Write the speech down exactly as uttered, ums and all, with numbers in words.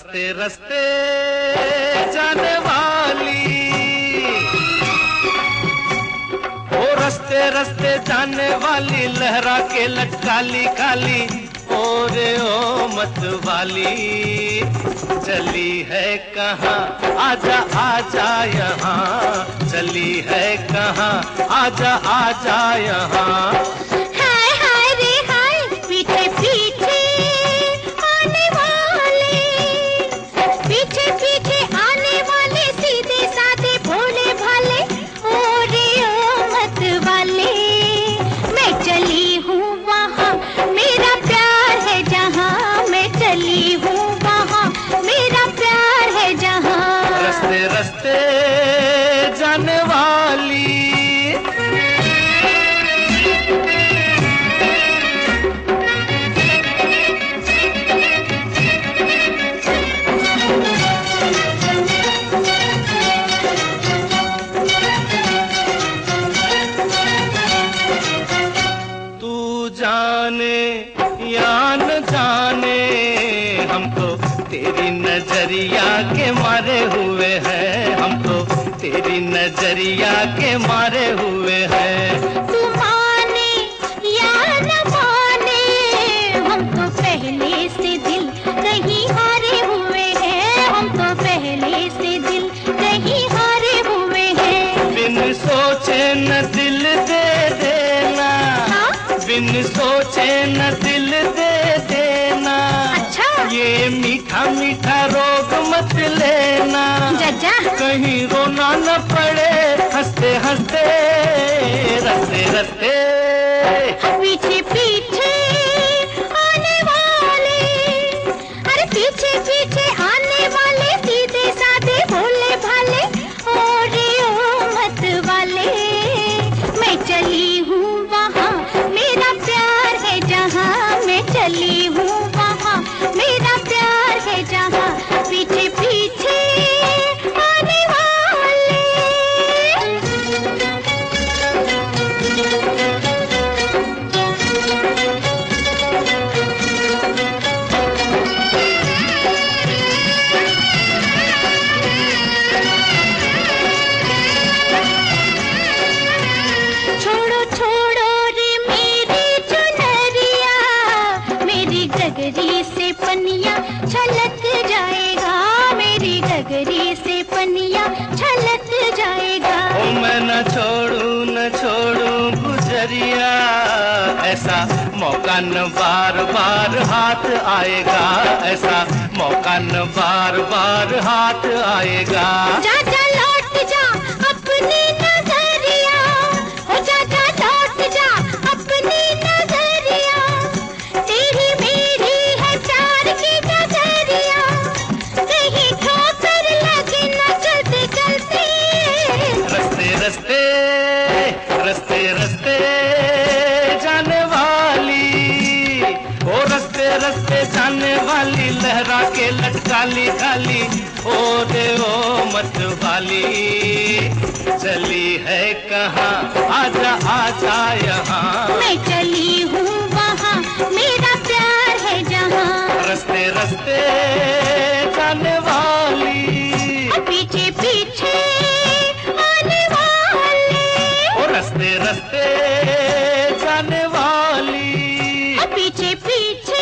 रस्ते रस्ते जाने वाली, ओ रस्ते रस्ते जाने वाली, लहरा के लटकाली काली, ओरे ओ मत वाली, चली है कहाँ आजा आजा यहाँ, चली है कहाँ आजा आजा यहाँ। हाय हाय रे हाय, पीछे पीछे आने वाले, पीछे पीछे आने वाले, सीधे साधे भोले भाले, ओरे ओ मत वाले, मैं चली हूँ वहाँ मेरा प्यार है जहाँ, मैं चली हूँ वहाँ मेरा प्यार है जहाँ। रस्ते रस्ते जाने वाली, तू जाने या न जाने, हम तो तेरी नजरिया के मारे हुए हैं, हम तो तेरी नजरिया के मारे हुए हैं। तू माने या न माने, हम तो पहले से दिल कहीं हारे हुए हैं, हम तो पहले से दिल कहीं हारे हुए हैं। बिन सोचे न दिल दे देना, हाँ? बिन सोचे न दिल दे देना, अच्छा? ये मीठा मीठा रोग मत लेना, जजा कहीं रोना न पड़े हंसते हंसते, रस्ते रस्ते पीछे पीछे आने वाले, अरे पीछे पीछे आने वाले, सीधे साधे भोले भाले, ओरे ओ मत वाले, मैं चली हूँ वहाँ मेरा प्यार है जहाँ, मैं चली हूँ वहाँ मेरा प्यार है जहाँ, पीछे पीछे आने वाले। छोड़ो छोड़ो रे मेरी चुनरिया, मेरी गगरी से पनिया छलक जाएगा, मेरी गगरी से पनिया छलक जाएगा। ओ मैं न छोड़ू न छोड़ू गुजरिया, ऐसा मौका न बार बार हाथ आएगा, ऐसा मौका न बार बार हाथ आएगा। जा जा लौट जा अपनी नजरिया, हो जा जा लौट जा अपनी नजरिया, तेरी मेरी है प्यार की नजरिया, कहीं ठोकर लगे न चलते चलते। रस्ते रस्ते रस्ते रस्ते जाने वाली, ओ रस्ते रस्ते जाने वाली, लहरा के लटकाली काली, ओ दे ओ मत वाली, चली है कहाँ आजा आजा यहाँ, मैं चली हूँ वहाँ मेरा प्यार है जहाँ। रस्ते रस्ते जाने वाली, पीछे पीछे आने वाले, ओ रस्ते रस्ते जाने वाली, पीछे पीछे